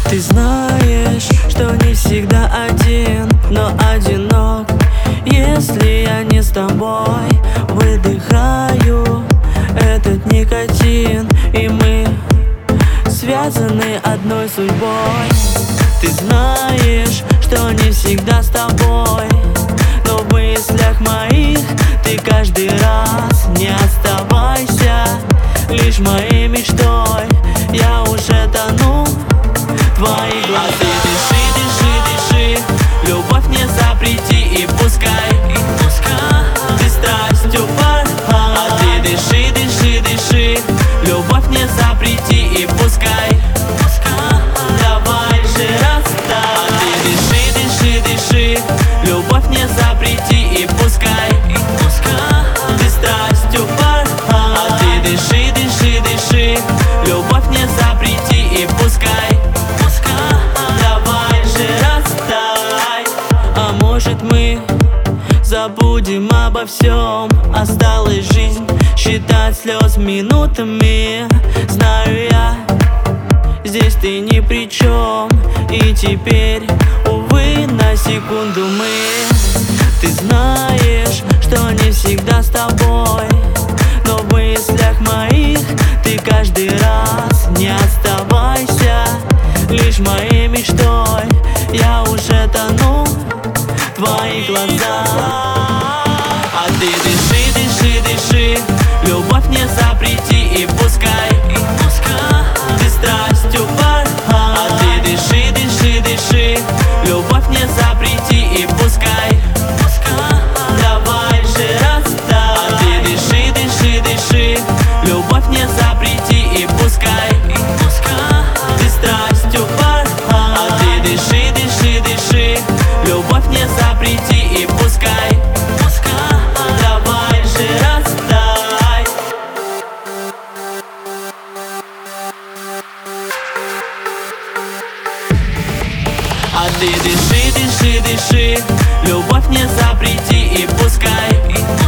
Ты знаешь, что не всегда один, но одинок, если я не с тобой. Выдыхаю этот никотин, и мы связаны одной судьбой. Ты знаешь, что не всегда с тобой, но в мыслях моих ты каждый раз. Не оставайся лишь моей мечтой, я уже тону в твои глаза. Дыши, дыши, дыши, любовь не запрети, и пускай ты страстью порхай. А ты дыши, дыши, дыши, любовь не запрети, и пускай давай же растай. А ты дыши, дыши, дыши, любовь не запрети, и пускай ты страстью порхай. А ты дыши, дыши, дыши, любовь не запрети, и пускай давай же растай. А может мы забудем обо всем, осталась жизнь считать слез минутами. Знаю я, здесь ты ни при чем, и теперь, увы, на секунду мы. Ты знаешь, что не всегда с тобой, но в мыслях моих ты каждый раз. Не оставайся лишь моей мечтой, я уже тону в твоих глазах. А ты дыши, дыши, дыши, любовь не запрети, и пускай ты страстью порхай. А ты дыши, дыши, дыши, любовь не запрети, и пускай давай же растай. А ты дыши, дыши, дыши, любовь не запрети, и пускай ты страстью порхай. А ты дыши, дыши, дыши, любовь не запрети, и пускай давай же растай. А ты дыши, дыши, дыши, любовь не запрети, и пускай